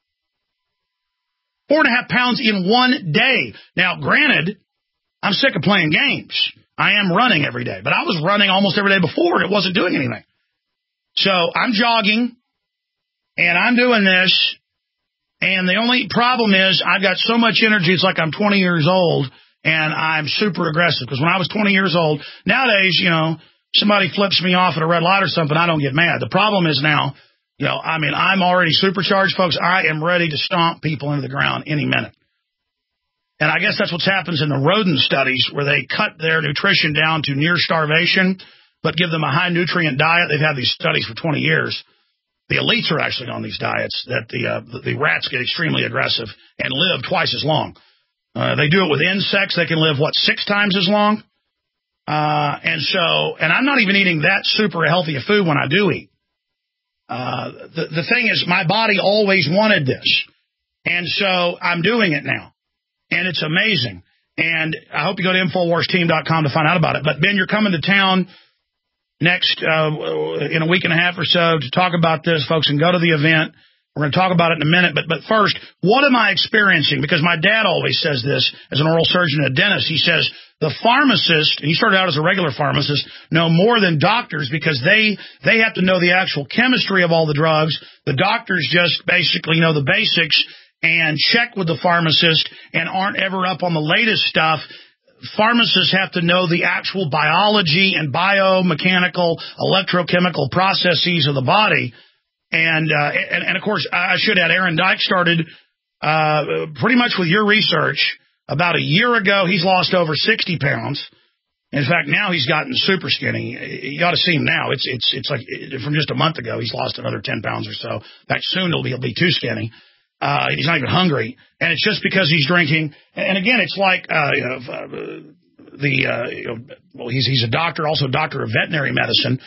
4.5 pounds in one day. Now, granted, I'm sick of playing games. I am running every day, but I was running almost every day before, and it wasn't doing anything. So I'm jogging, and I'm doing this, and the only problem is I've got so much energy, it's like I'm 20 years old, and I'm super aggressive. Because when I was 20 years old, nowadays, somebody flips me off at a red light or something, I don't get mad. The problem is now, I'm already supercharged, folks. I am ready to stomp people into the ground any minute. And I guess that's what happens in the rodent studies, where they cut their nutrition down to near starvation, but give them a high-nutrient diet. They've had these studies for 20 years. The elites are actually on these diets, that the rats get extremely aggressive and live twice as long. They do it with insects. They can live, 6 times as long? And I'm not even eating that super healthy of food when I do eat. The thing is, my body always wanted this. And so I'm doing it now. And it's amazing. And I hope you go to InfoWarsTeam.com to find out about it. But, Ben, you're coming to town next in a week and a half or so to talk about this, folks, and go to the event. We're going to talk about it in a minute. But first, what am I experiencing? Because my dad always says this as an oral surgeon and a dentist. He says the pharmacist, he started out as a regular pharmacist, know more than doctors because they have to know the actual chemistry of all the drugs. The doctors just basically know the basics and check with the pharmacist and aren't ever up on the latest stuff. Pharmacists have to know the actual biology and biomechanical, electrochemical processes of the body. And of course, I should add, Aaron Dyke started pretty much with your research. About a year ago, he's lost over 60 pounds. In fact, now he's gotten super skinny. You got to see him now. It's like from just a month ago, he's lost another 10 pounds or so. In fact, soon he'll be too skinny. He's not even hungry, and it's just because he's drinking. And again, it's like he's a doctor, also a doctor of veterinary medicine.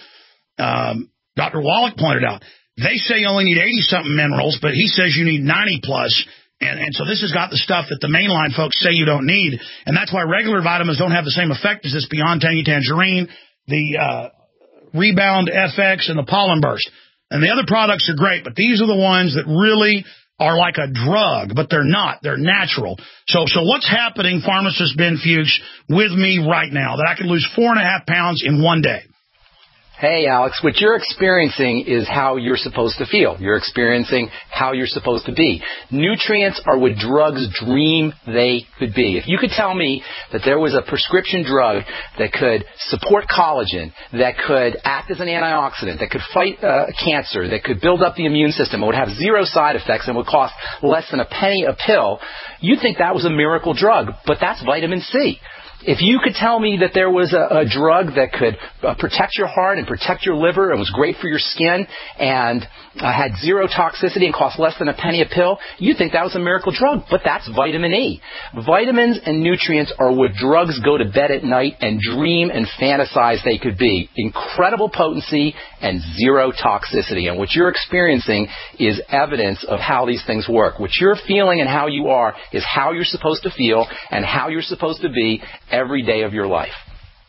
Dr. Wallach pointed out they say you only need 80-something minerals, but he says you need 90 plus. And so this has got the stuff that the mainline folks say you don't need, and that's why regular vitamins don't have the same effect as this Beyond Tangy Tangerine, the Rebound FX, and the Pollen Burst. And the other products are great, but these are the ones that really are like a drug, but they're not. They're natural. So what's happening, pharmacist Ben Fuchs, with me right now, that I could lose 4.5 pounds in one day? Hey, Alex, what you're experiencing is how you're supposed to feel. You're experiencing how you're supposed to be. Nutrients are what drugs dream they could be. If you could tell me that there was a prescription drug that could support collagen, that could act as an antioxidant, that could fight cancer, that could build up the immune system, it would have zero side effects and would cost less than a penny a pill, you'd think that was a miracle drug. But that's vitamin C. If you could tell me that there was a drug that could protect your heart and protect your liver and was great for your skin and had zero toxicity and cost less than a penny a pill, you'd think that was a miracle drug. But that's vitamin E. Vitamins and nutrients are what drugs go to bed at night and dream and fantasize they could be. Incredible potency and zero toxicity. And what you're experiencing is evidence of how these things work. What you're feeling and how you are is how you're supposed to feel and how you're supposed to be every day of your life.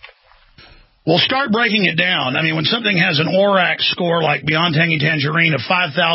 Well, start breaking it down. I mean, when something has an ORAC score like Beyond Tangy Tangerine of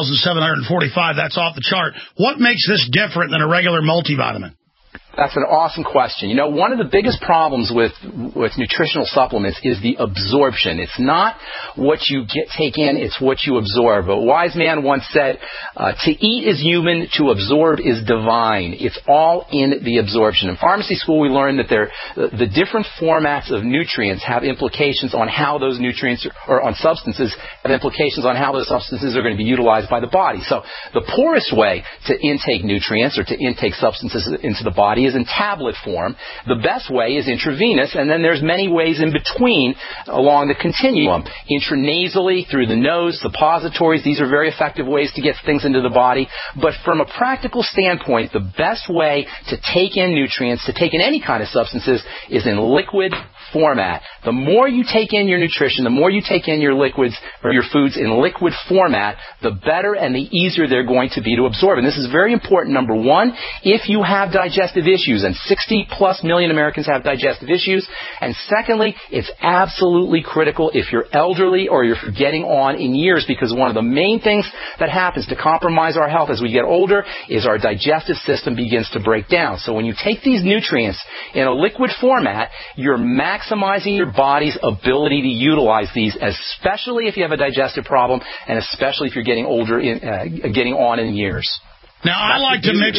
5,745, that's off the chart. What makes this different than a regular multivitamin? That's an awesome question. You know, one of the biggest problems with nutritional supplements is the absorption. It's not what you take in, it's what you absorb. A wise man once said, to eat is human, to absorb is divine. It's all in the absorption. In pharmacy school, we learned that the different formats of nutrients have implications on how those nutrients, or on substances, have implications on how those substances are going to be utilized by the body. So the poorest way to intake nutrients or to intake substances into the body is in tablet form. The best way is intravenous, and then there's many ways in between along the continuum. Intranasally, through the nose, suppositories, these are very effective ways to get things into the body. But from a practical standpoint, the best way to take in nutrients, to take in any kind of substances, is in liquid format. The more you take in your nutrition, the more you take in your liquids or your foods in liquid format, the better and the easier they're going to be to absorb. And this is very important. Number one, if you have digestive issues, and 60+ million Americans have digestive issues. And secondly, it's absolutely critical if you're elderly or you're getting on in years, because one of the main things that happens to compromise our health as we get older is our digestive system begins to break down. So when you take these nutrients in a liquid format, you're maximizing your body's ability to utilize these, especially if you have a digestive problem and especially if you're getting older, getting on in years. Now, I like to mix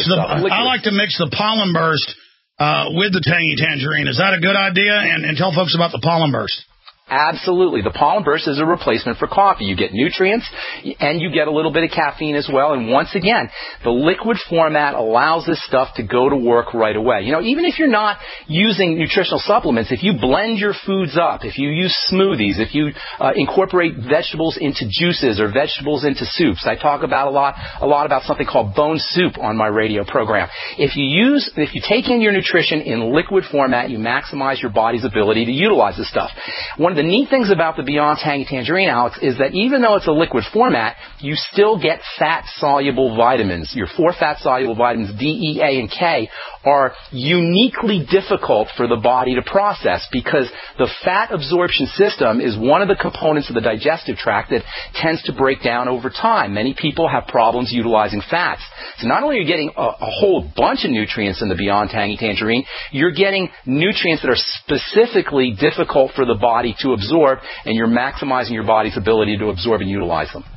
the Pollen Burst with the Tangy Tangerine. Is that a good idea? And tell folks about the Pollen Burst. Absolutely. The pollen burst is a replacement for coffee. You get nutrients and you get a little bit of caffeine as well. And once again, the liquid format allows this stuff to go to work right away. You know, even if you're not using nutritional supplements, if you blend your foods up, if you use smoothies, if you incorporate vegetables into juices or vegetables into soups. I talk about a lot about something called bone soup on my radio program. If you take in your nutrition in liquid format, you maximize your body's ability to utilize this stuff. One of the neat things about the Beyond Tangy Tangerine, Alex, is that even though it's a liquid format, you still get fat-soluble vitamins. Your 4 fat-soluble vitamins, D, E, A, and K, are uniquely difficult for the body to process because the fat absorption system is one of the components of the digestive tract that tends to break down over time. Many people have problems utilizing fats. So not only are you getting a whole bunch of nutrients in the Beyond Tangy Tangerine, you're getting nutrients that are specifically difficult for the body to absorb, and you're maximizing your body's ability to absorb and utilize them.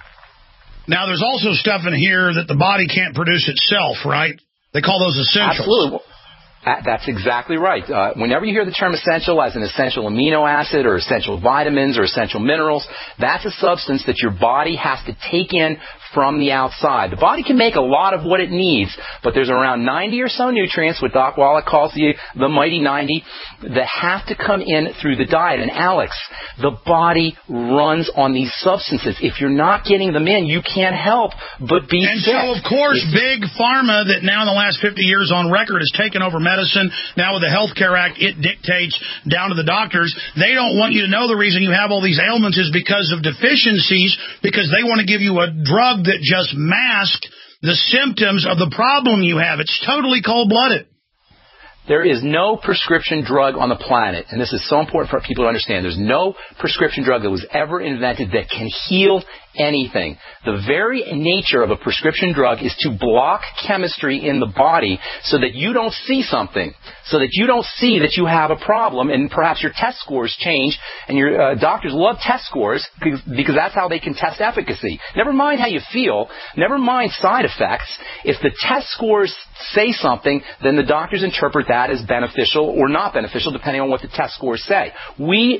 Now, there's also stuff in here that the body can't produce itself, right? They call those essentials. Absolutely. That's exactly right. Whenever you hear the term essential as an essential amino acid or essential vitamins or essential minerals, that's a substance that your body has to take in from the outside. The body can make a lot of what it needs, but there's around 90 or so nutrients, what Doc Wallach calls the mighty 90, that have to come in through the diet. And Alex, the body runs on these substances. If you're not getting them in, you can't help but be sick. And so, of course, Big Pharma, that now in the last 50 years on record has taken over medicine. Now with the Health Care Act, it dictates down to the doctors. They don't want you to know the reason you have all these ailments is because of deficiencies, because they want to give you a drug that just masks the symptoms of the problem you have. It's totally cold-blooded. There is no prescription drug on the planet, and this is so important for people to understand. There's no prescription drug that was ever invented that can heal anything. The very nature of a prescription drug is to block chemistry in the body so that you don't see something, so that you don't see that you have a problem, and perhaps your test scores change, and your doctors love test scores because that's how they can test efficacy. Never mind how you feel, never mind side effects. If the test scores say something, then the doctors interpret that as beneficial or not beneficial, depending on what the test scores say. We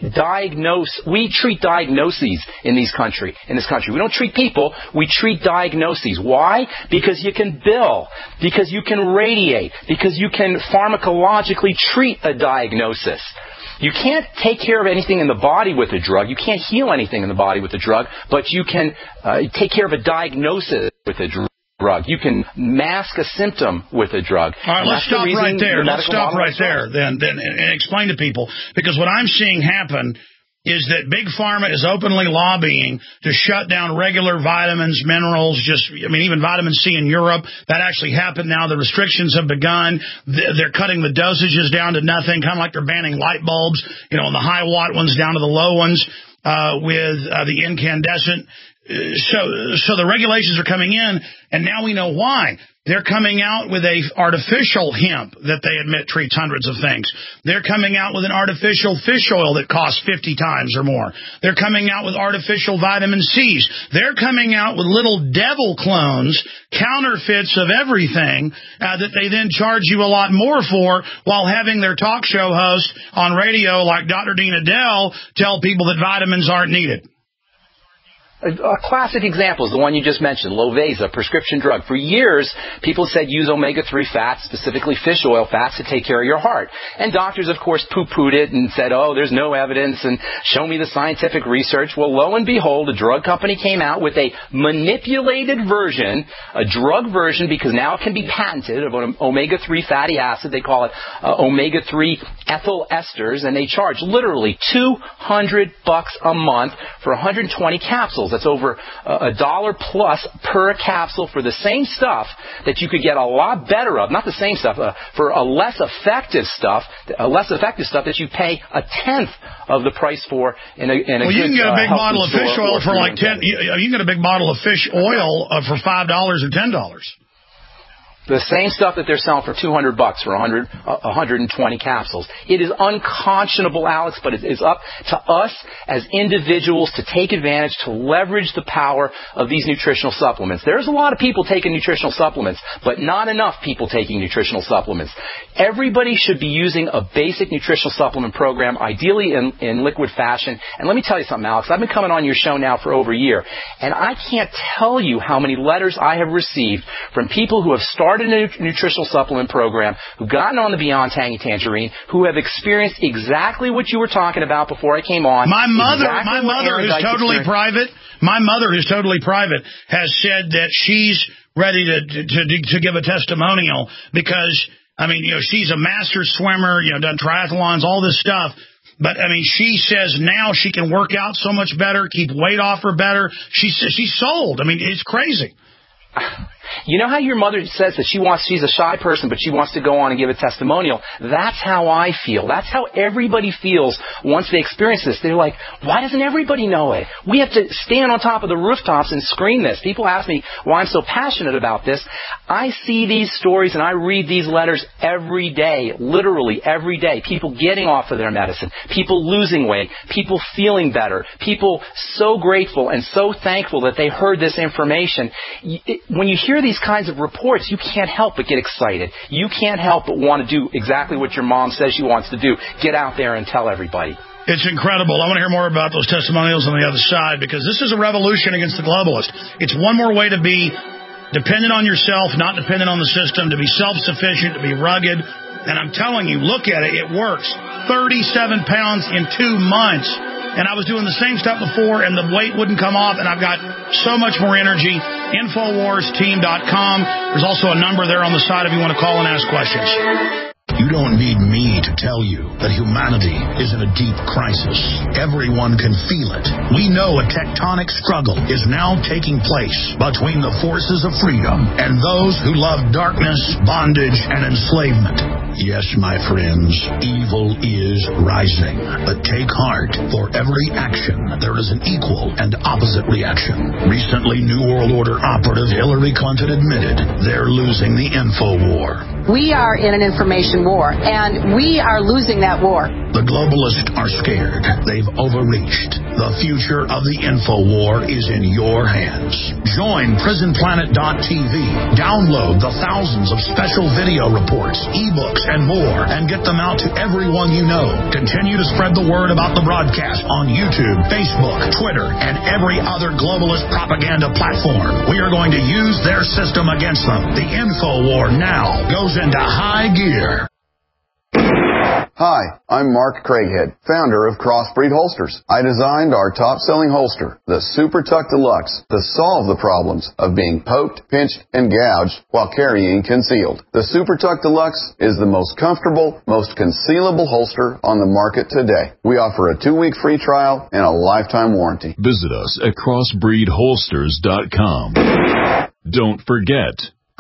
treat diagnoses in this country. We don't treat people, we treat diagnoses. Why? Because you can bill, because you can radiate, because you can pharmacologically treat a diagnosis. You can't take care of anything in the body with a drug. You can't heal anything in the body with a drug, but you can take care of a diagnosis with a drug. You can mask a symptom with a drug. All right, let's stop right there. Let's stop right there then and explain to people, because what I'm seeing happen is that Big Pharma is openly lobbying to shut down regular vitamins, minerals, even vitamin C in Europe. That actually happened now. The restrictions have begun. They're cutting the dosages down to nothing, kind of like they're banning light bulbs, the high watt ones down to the low ones with the incandescent. So the regulations are coming in, and now we know why. They're coming out with a artificial hemp that they admit treats hundreds of things. They're coming out with an artificial fish oil that costs 50 times or more. They're coming out with artificial vitamin C's. They're coming out with little devil clones, counterfeits of everything that they then charge you a lot more for, while having their talk show host on radio like Dr. Dean Adele tell people that vitamins aren't needed. A classic example is the one you just mentioned, Lovesa, prescription drug. For years, people said use omega-3 fats, specifically fish oil fats, to take care of your heart. And doctors, of course, poo-pooed it and said, oh, there's no evidence, and show me the scientific research. Well, lo and behold, a drug company came out with a manipulated version, a drug version, because now it can be patented, of an omega-3 fatty acid. They call it omega-3 ethyl esters, and they charge literally $200 a month for 120 capsules. That's over $1 plus per capsule for the same stuff that you could get a lot better of. Not the same stuff, for a less effective stuff that you pay a tenth of the price for in a you can get a big bottle of fish oil for like $10. You can get a big bottle of fish oil for $5 or $10. The same stuff that they're selling for $200 for 120 capsules. It is unconscionable, Alex, but it is up to us as individuals to take advantage, to leverage the power of these nutritional supplements. There's a lot of people taking nutritional supplements, but not enough people taking nutritional supplements. Everybody should be using a basic nutritional supplement program, ideally in liquid fashion. And let me tell you something, Alex. I've been coming on your show now for over a year, and I can't tell you how many letters I have received from people who have started a nutritional supplement program, who've gotten on the Beyond Tangy Tangerine, who have experienced exactly what you were talking about before I came on. My mother, who's totally private, has said that she's ready to give a testimonial because, I mean, she's a master swimmer, done triathlons, all this stuff. But, I mean, she says now she can work out so much better, keep weight off her better. She's sold. I mean, it's crazy. You know how your mother says that she's a shy person, but she wants to go on and give a testimonial? That's how I feel. That's how everybody feels once they experience this. They're like, why doesn't everybody know it? We have to stand on top of the rooftops and scream this. People ask me why I'm so passionate about this. I see these stories and I read these letters every day, literally every day. People getting off of their medicine, people losing weight, people feeling better, people so grateful and so thankful that they heard this information. When you hear these kinds of reports, you can't help but get excited. You can't help but want to do exactly what your mom says she wants to do. Get out there and tell everybody. It's incredible. I want to hear more about those testimonials on the other side, because this is a revolution against the globalist. It's one more way to be dependent on yourself, not dependent on the system, to be self-sufficient, to be rugged. And I'm telling you, look at it. It works. 37 pounds in 2 months. And I was doing the same stuff before, and the weight wouldn't come off, and I've got so much more energy. InfoWarsTeam.com. There's also a number there on the side if you want to call and ask questions. You don't need me to tell you that humanity is in a deep crisis. Everyone can feel it. We know a tectonic struggle is now taking place between the forces of freedom and those who love darkness, bondage, and enslavement. Yes, my friends, evil is rising. But take heart. For every action, there is an equal and opposite reaction. Recently, New World Order operative Hillary Clinton admitted they're losing the info war. We are in an information war, and we are losing that war. The globalists are scared. They've overreached. The future of the info war is in your hands. Join PrisonPlanet.tv. Download the thousands of special video reports, ebooks, and more, and get them out to everyone you know. Continue to spread the word about the broadcast on YouTube, Facebook, Twitter, and every other globalist propaganda platform. We are going to use their system against them. The info war now goes into high gear. Hi, I'm Mark Craighead, founder of Crossbreed Holsters. I designed our top-selling holster, the Super Tuck Deluxe, to solve the problems of being poked, pinched, and gouged while carrying concealed. The Super Tuck Deluxe is the most comfortable, most concealable holster on the market today. We offer a 2-week free trial and a lifetime warranty. Visit us at crossbreedholsters.com. Don't forget,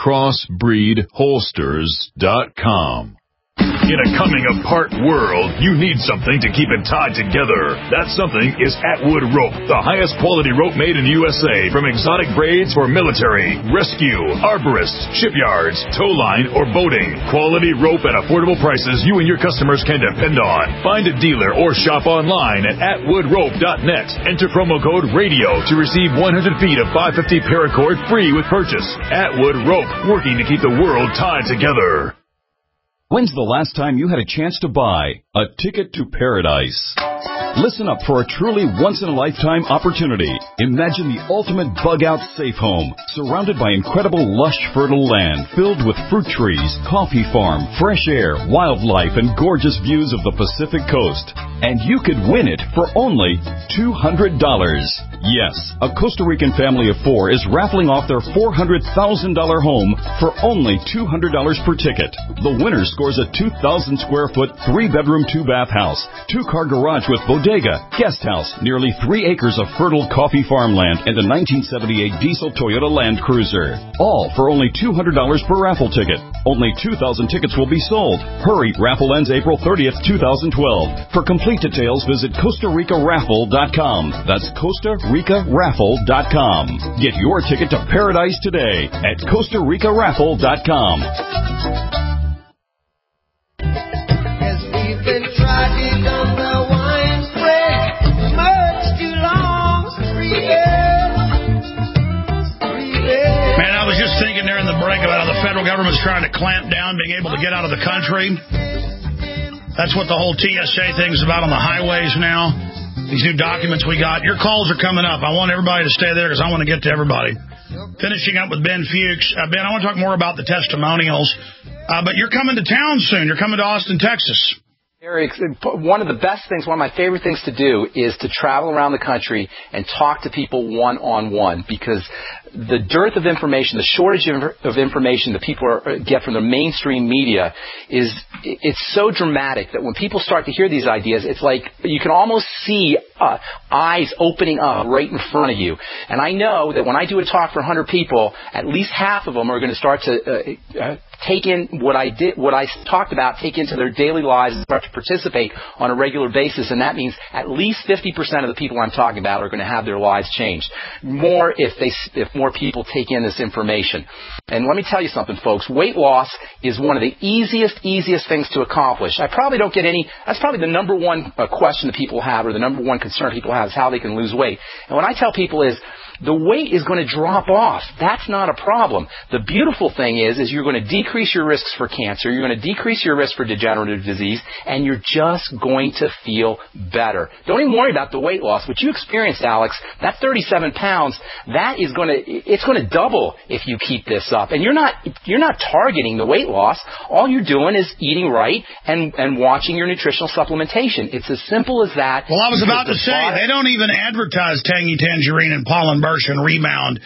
crossbreedholsters.com. In a coming-apart world, you need something to keep it tied together. That something is Atwood Rope, the highest quality rope made in the USA, from exotic braids for military, rescue, arborists, shipyards, tow line, or boating. Quality rope at affordable prices you and your customers can depend on. Find a dealer or shop online at atwoodrope.net. Enter promo code RADIO to receive 100 feet of 550 paracord free with purchase. Atwood Rope, working to keep the world tied together. When's the last time you had a chance to buy a ticket to paradise? Listen up for a truly once-in-a-lifetime opportunity. Imagine the ultimate bug-out safe home, surrounded by incredible lush, fertile land filled with fruit trees, coffee farm, fresh air, wildlife, and gorgeous views of the Pacific coast. And you could win it for only $200. Yes, a Costa Rican family of 4 is raffling off their $400,000 home for only $200 per ticket. The winner scores a 2,000 square foot, 3-bedroom, 2-bath house, 2-car garage with with bodega, guest house, nearly 3 acres of fertile coffee farmland, and a 1978 diesel Toyota Land Cruiser. All for only $200 per raffle ticket. Only 2,000 tickets will be sold. Hurry, raffle ends April 30th, 2012. For complete details, visit CostaRicaRaffle.com. That's CostaRicaRaffle.com. Get your ticket to paradise today at CostaRicaRaffle.com. About how the federal government's trying to clamp down being able to get out of the country. That's what the whole TSA thing's about on the highways now. These new documents we got. Your calls are coming up. I want everybody to stay there because I want to get to everybody. Finishing up with Ben Fuchs. Ben, I want to talk more about the testimonials. But you're coming to town soon. You're coming to Austin, Texas. Eric, one of the best things, one of my favorite things to do is to travel around the country and talk to people one-on-one, because the dearth of information, the shortage of information that people get from the mainstream media it's so dramatic that when people start to hear these ideas, it's like you can almost see eyes opening up right in front of you. And I know that when I do a talk for 100 people, at least half of them are going to start to take in what I talked about, take into their daily lives and start to participate on a regular basis. And that means at least 50% of the people I'm talking about are going to have their lives changed. More if more people take in this information. And let me tell you something, folks. Weight loss is one of the easiest things to accomplish. I probably don't get any. That's probably the number one question that people have, or the number one concern people have, is how they can lose weight. And what I tell people is, the weight is going to drop off. That's not a problem. The beautiful thing is you're going to decrease your risks for cancer, you're going to decrease your risk for degenerative disease, and you're just going to feel better. Don't even worry about the weight loss. What you experienced, Alex, that 37 pounds, it's going to double if you keep this up. And you're not targeting the weight loss. All you're doing is eating right and watching your nutritional supplementation. It's as simple as that. Well, I was about to say, they don't even advertise Tangy Tangerine and Pollen Burst and Rebound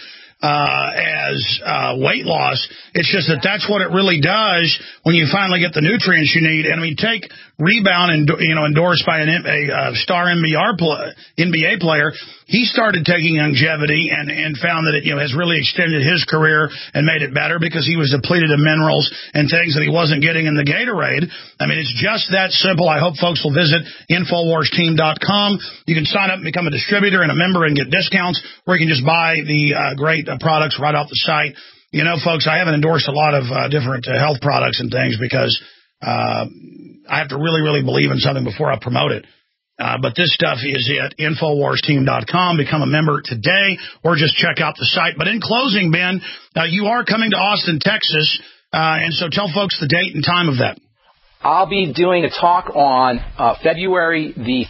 as weight loss. It's just that's what it really does when you finally get the nutrients you need. And I mean, take Rebound, endorsed by a star NBA player. He started taking longevity and found that it has really extended his career and made it better because he was depleted of minerals and things that he wasn't getting in the Gatorade. I mean, it's just that simple. I hope folks will visit InfoWarsTeam.com. You can sign up and become a distributor and a member and get discounts, or you can just buy the great products right off the site. Folks, I haven't endorsed a lot of different health products and things because I have to really, really believe in something before I promote it. But this stuff is at InfoWarsTeam.com. Become a member today or just check out the site. But in closing, Ben, you are coming to Austin, Texas, and so tell folks the date and time of that. I'll be doing a talk on February the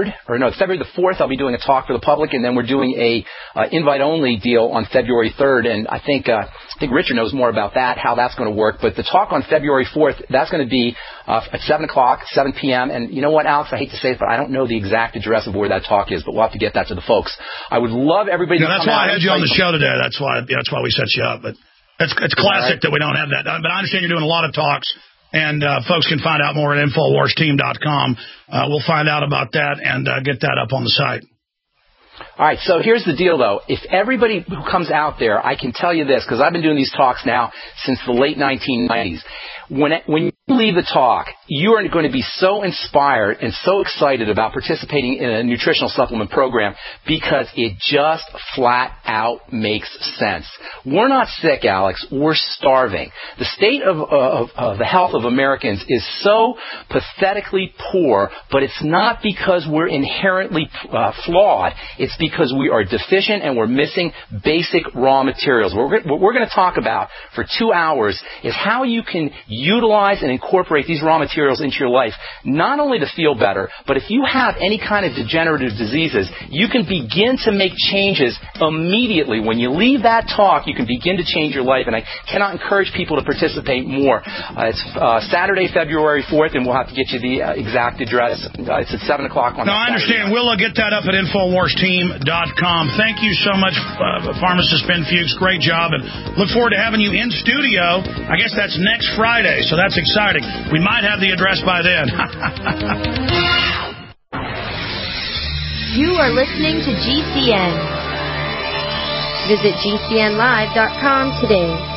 4th. I'll be doing a talk for the public, and then we're doing a invite-only deal on February 3rd. And I think Richard knows more about that, how that's going to work. But the talk on February 4th, that's going to be at 7 p.m. And you know what, Alex? I hate to say it, but I don't know the exact address of where that talk is, but we'll have to get that to the folks. I would love everybody to come out. That's why I had you on the show today. That's why we set you up. But it's classic that we don't have that. But I understand you're doing a lot of talks. And folks can find out more at InfoWarsTeam.com. We'll find out about that and get that up on the site. All right, so here's the deal, though. If everybody who comes out there, I can tell you this, because I've been doing these talks now since the late 1990s. When you leave the talk, you are going to be so inspired and so excited about participating in a nutritional supplement program because it just flat out makes sense. We're not sick, Alex. We're starving. The state of the health of Americans is so pathetically poor, but it's not because we're inherently flawed. It's because we are deficient and we're missing basic raw materials. What we're going to talk about for 2 hours is how you can utilize and incorporate these raw materials into your life, not only to feel better, but if you have any kind of degenerative diseases, you can begin to make changes immediately. When you leave that talk, you can begin to change your life, and I cannot encourage people to participate more. It's Saturday, February 4th, and we'll have to get you the exact address. It's at 7 o'clock on I understand. We'll get that up at InfoWarsTeam.com. Thank you so much, Pharmacist Ben Fuchs. Great job, and look forward to having you in studio. I guess that's next Friday, so that's exciting. We might have the address by then. You are listening to GCN. Visit GCNlive.com today.